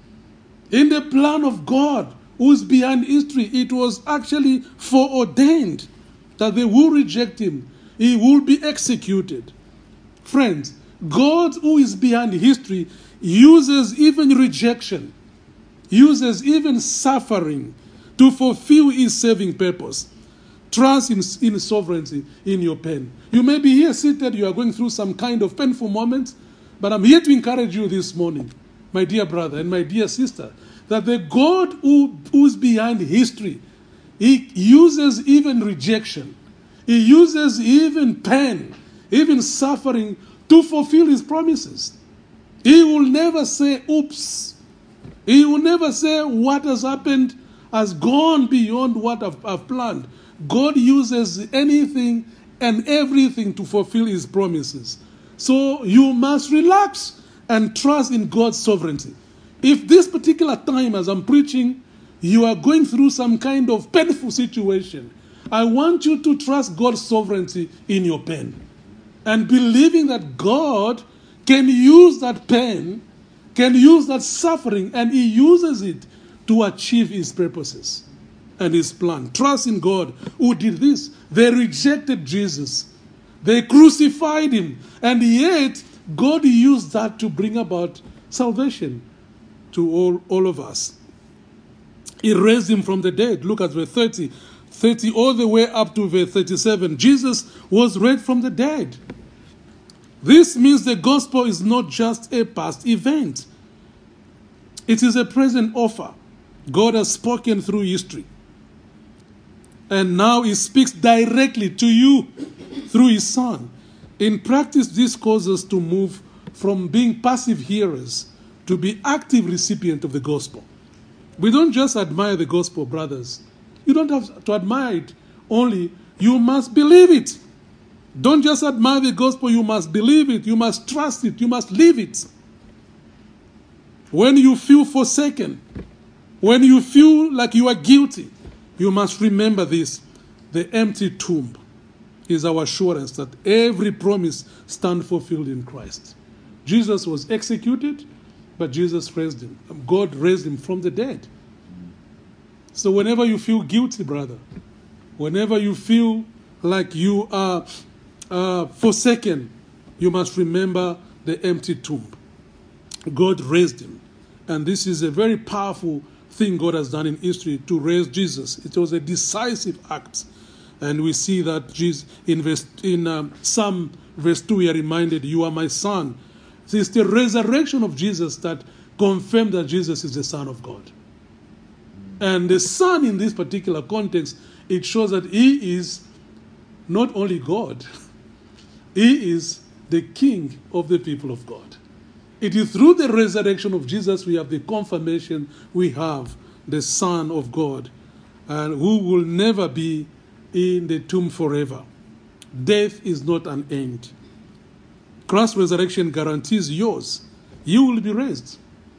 In the plan of God, who's behind history, it was actually foreordained that they will reject him. He will be executed. Friends, God, who is behind history, uses even rejection, uses even suffering to fulfill his saving purpose. Trust in sovereignty in your pain. You may be here seated, you are going through some kind of painful moment, but I'm here to encourage you this morning, my dear brother and my dear sister, that the God who's behind history, he uses even rejection. He uses even pain, even suffering to fulfill his promises. He will never say, oops. He will never say what has happened has gone beyond what I've planned. God uses anything and everything to fulfill his promises. So you must relax and trust in God's sovereignty. If this particular time as I'm preaching, you are going through some kind of painful situation, I want you to trust God's sovereignty in your pain. And believing that God can use that pain, can use that suffering, and he uses it to achieve his purposes and his plan. Trust in God who did this. They rejected Jesus. They crucified him. And yet, God used that to bring about salvation to all of us. He raised him from the dead. Look at verse 30 all the way up to verse 37. Jesus was raised from the dead. This means the gospel is not just a past event. It is a present offer. God has spoken through history. And now he speaks directly to you through his Son. In practice, this causes us to move from being passive hearers to be active recipients of the gospel. We don't just admire the gospel, brothers. You don't have to admire it only. You must believe it. Don't just admire the gospel, you must believe it. You must trust it. You must live it. When you feel forsaken, when you feel like you are guilty, you must remember this. The empty tomb is our assurance that every promise stands fulfilled in Christ. Jesus was executed, but Jesus raised him. God raised him from the dead. So whenever you feel guilty, brother, whenever you feel like you are forsaken, you must remember the empty tomb. God raised him. And this is a very powerful thing God has done in history to raise Jesus. It was a decisive act. And we see that Jesus, in Psalm verse 2, we are reminded, you are my son. So it's the resurrection of Jesus that confirmed that Jesus is the Son of God. And the Son in this particular context, it shows that he is not only God, he is the King of the people of God. It is through the resurrection of Jesus we have the confirmation we have the Son of God, and who will never be in the tomb forever. Death is not an end. Christ's resurrection guarantees yours. You will be raised.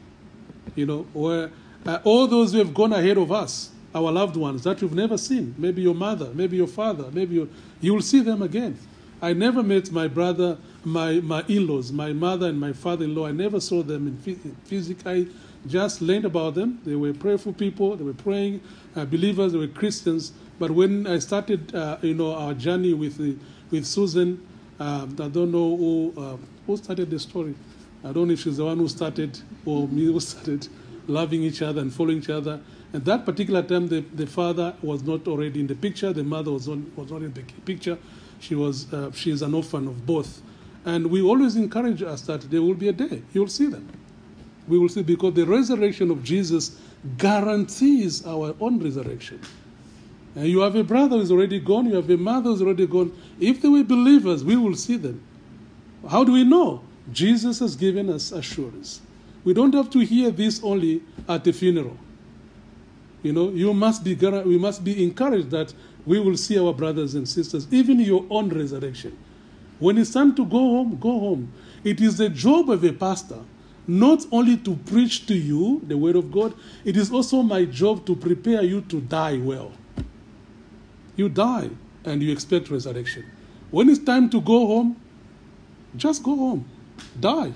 Where all those who have gone ahead of us, our loved ones that you've never seen, maybe your mother, maybe your father, you will see them again. I never met my brother, my in-laws, my mother and my father-in-law. I never saw them in physical. I just learned about them. They were prayerful people. They were praying believers. They were Christians. But when I started, our journey with Susan, I don't know who started the story. I don't know if she's the one who started or me who started loving each other and following each other. At that particular time, the father was not already in the picture. The mother was not in the picture. She is an orphan of both. And we always encourage us that there will be a day. You'll see them. We will see, because the resurrection of Jesus guarantees our own resurrection. And you have a brother who's already gone. You have a mother who's already gone. If they were believers, we will see them. How do we know? Jesus has given us assurance. We don't have to hear this only at the funeral. We must be encouraged that we will see our brothers and sisters, even your own resurrection. When it's time to go home, go home. It is the job of a pastor not only to preach to you the word of God, it is also my job to prepare you to die well. You die and you expect resurrection. When it's time to go home, just go home. Die.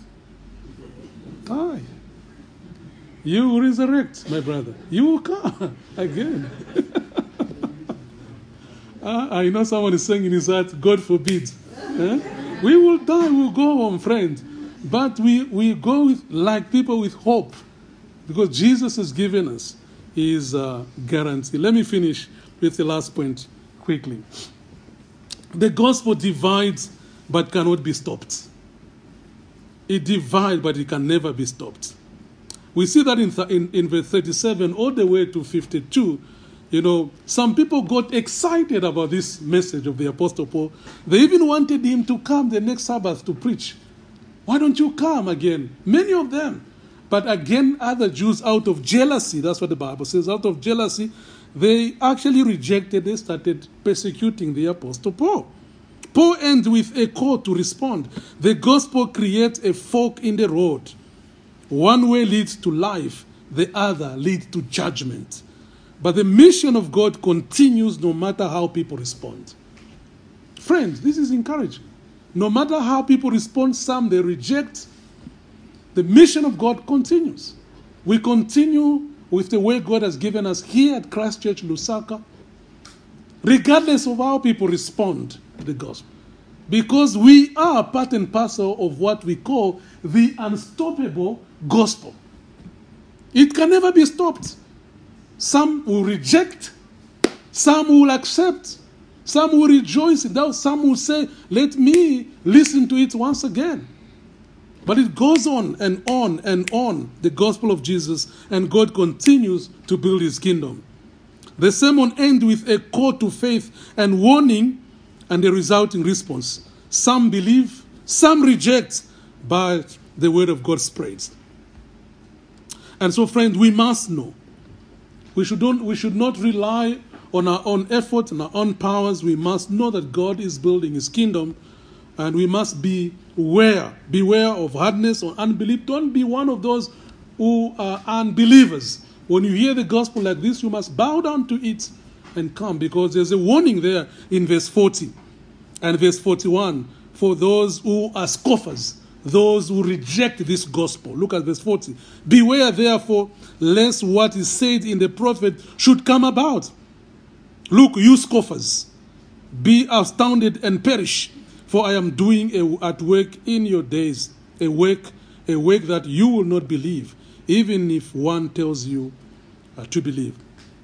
Die. You will resurrect, my brother. You will come again. I know someone is saying in his heart, God forbid. We will die, we will go home, friend. But we go like people with hope, because Jesus has given us his guarantee. Let me finish with the last point quickly. The gospel divides but cannot be stopped. It divides but it can never be stopped. We see that in verse 37 all the way to 52. Some people got excited about this message of the Apostle Paul. They even wanted him to come the next Sabbath to preach. Why don't you come again? Many of them. But again, other Jews, out of jealousy, that's what the Bible says, out of jealousy, they actually rejected, they started persecuting the Apostle Paul. Paul ends with a call to respond. The gospel creates a fork in the road. One way leads to life, the other leads to judgment. But the mission of God continues no matter how people respond. Friends, this is encouraging. No matter how people respond, some they reject, the mission of God continues. We continue with the way God has given us here at Christ Church Lusaka, regardless of how people respond to the gospel. Because we are part and parcel of what we call the unstoppable gospel. It can never be stopped. Some will reject, some will accept, some will rejoice in that, some will say, let me listen to it once again. But it goes on and on and on, the gospel of Jesus, and God continues to build his kingdom. The sermon ends with a call to faith and warning and the resulting response. Some believe, some reject, but the word of God spreads. And so, friends, we must know. We should not rely on our own effort and our own powers. We must know that God is building his kingdom, and we must beware of hardness or unbelief. Don't be one of those who are unbelievers. When you hear the gospel like this, you must bow down to it and come, because there's a warning there in verse 40. And verse 41, for those who are scoffers, those who reject this gospel. Look at verse 40. Beware therefore, lest what is said in the prophet should come about. Look, you scoffers, be astounded and perish, for I am doing at work in your days, a work that you will not believe, even if one tells you to believe.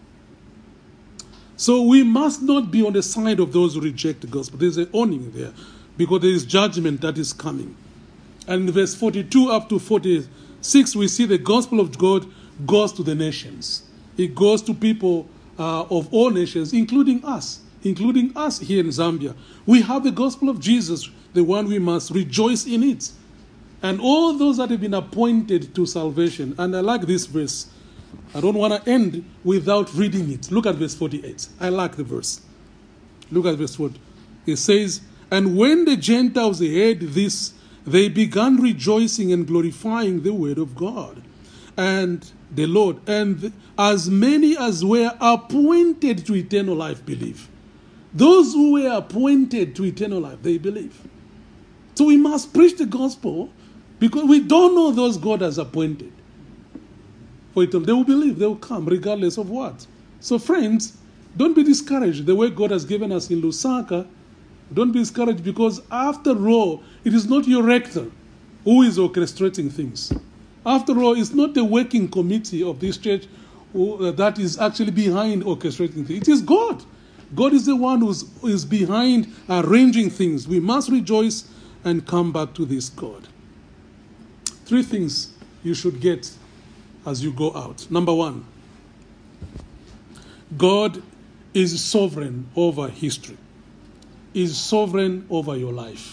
So we must not be on the side of those who reject the gospel. There's a warning there, because there is judgment that is coming. And in verse 42 up to 46, we see the gospel of God goes to the nations. It goes to people of all nations, including us here in Zambia. We have the gospel of Jesus, the one we must rejoice in it. And all those that have been appointed to salvation. And I like this verse. I don't want to end without reading it. Look at verse 48. I like the verse. Look at verse 40. It says, and when the Gentiles heard this, they began rejoicing and glorifying the word of God and the Lord. And as many as were appointed to eternal life believe. Those who were appointed to eternal life, they believe. So we must preach the gospel, because we don't know those God has appointed. For eternal, they will believe, they will come regardless of what. So friends, don't be discouraged. The way God has given us in Lusaka, don't be discouraged, because after all, it is not your rector who is orchestrating things. After all, it's not the working committee of this church that is actually behind orchestrating things. It is God. God is the one who is behind arranging things. We must rejoice and come back to this God. 3 things you should get as you go out. Number 1, God is sovereign over history. Is sovereign over your life.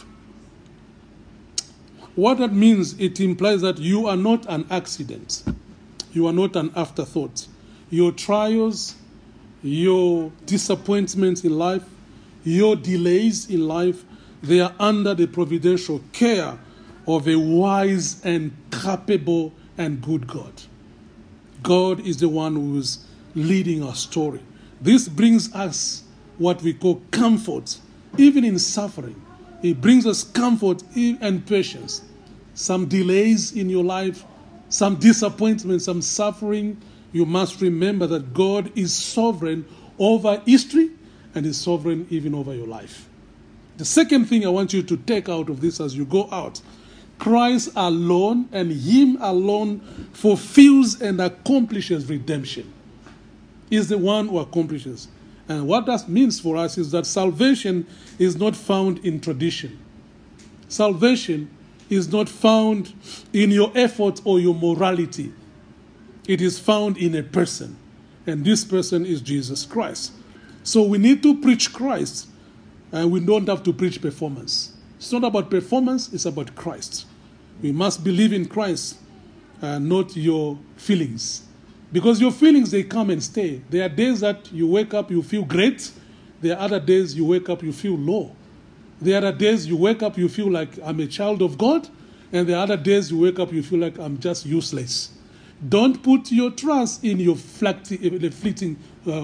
What that means, it implies that you are not an accident. You are not an afterthought. Your trials, your disappointments in life, your delays in life, they are under the providential care of a wise and capable and good God. God is the one who is leading our story. This brings us what we call comfort, even in suffering. It brings us comfort and patience. Some delays in your life, some disappointment, some suffering, you must remember that God is sovereign over history and is sovereign even over your life. The second thing I want you to take out of this as you go out, Christ alone and Him alone fulfills and accomplishes redemption. He is the one who accomplishes. And what that means for us is that salvation is not found in tradition. Salvation is not found in your effort or your morality. It is found in a person. And this person is Jesus Christ. So we need to preach Christ. And we don't have to preach performance. It's not about performance, it's about Christ. We must believe in Christ, not your feelings. Because your feelings, they come and stay. There are days that you wake up, you feel great. There are other days you wake up, you feel low. There are days you wake up, you feel like I'm a child of God. And there are other days you wake up, you feel like I'm just useless. Don't put your trust in your fleeting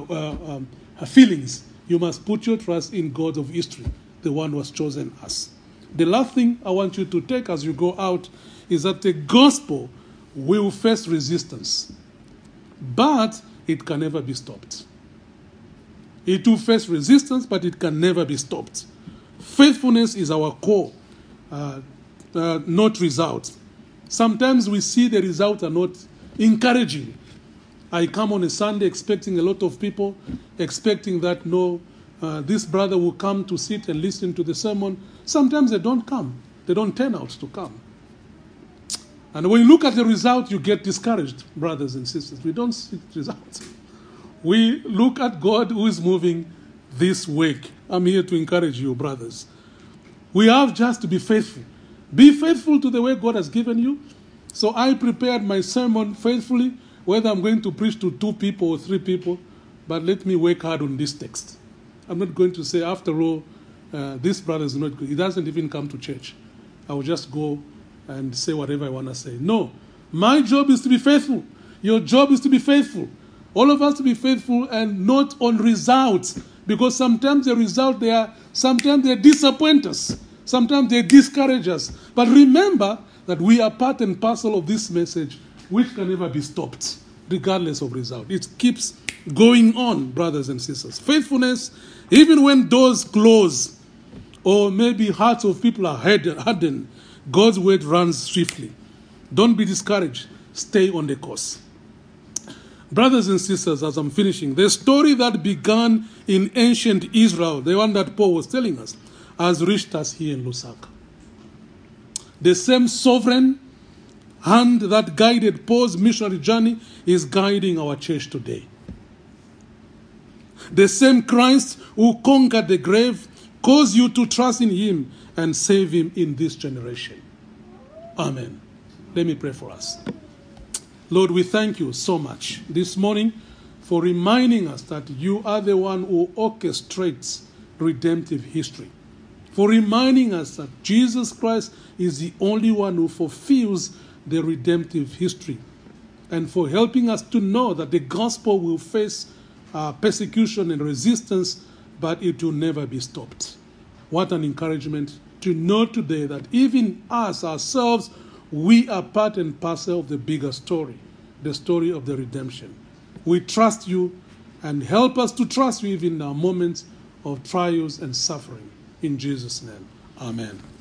feelings. You must put your trust in God of history, the one who has chosen us. The last thing I want you to take as you go out is that the gospel will face resistance, but it can never be stopped. It will face resistance, but it can never be stopped. Faithfulness is our core, not results. Sometimes we see the results are not encouraging. I come on a Sunday expecting a lot of people, expecting that this brother will come to sit and listen to the sermon. Sometimes they don't come. They don't turn out to come. And when you look at the result, you get discouraged, brothers and sisters. We don't see results. We look at God who is moving this week. I'm here to encourage you, brothers. We have just to be faithful. Be faithful to the way God has given you. So I prepared my sermon faithfully, whether I'm going to preach to 2 people or 3 people, but let me work hard on this text. I'm not going to say, after all, this brother is not good. He doesn't even come to church. I will just go and say whatever I want to say. No. My job is to be faithful. Your job is to be faithful. All of us to be faithful and not on results, because sometimes the result sometimes they disappoint us. Sometimes they discourage us. But remember that we are part and parcel of this message, which can never be stopped, regardless of result. It keeps going on, brothers and sisters. Faithfulness, even when doors close, or maybe hearts of people are hardened, God's word runs swiftly. Don't be discouraged. Stay on the course. Brothers and sisters, as I'm finishing, the story that began in ancient Israel, the one that Paul was telling us, has reached us here in Lusaka. The same sovereign hand that guided Paul's missionary journey is guiding our church today. The same Christ who conquered the grave calls you to trust in him and save him in this generation. Amen. Let me pray for us. Lord, we thank you so much this morning for reminding us that you are the one who orchestrates redemptive history. For reminding us that Jesus Christ is the only one who fulfills the redemptive history. And for helping us to know that the gospel will face persecution and resistance, but it will never be stopped. What an encouragement to know today that even us ourselves, we are part and parcel of the bigger story, the story of the redemption. We trust you, and help us to trust you even in our moments of trials and suffering. In Jesus' name, amen.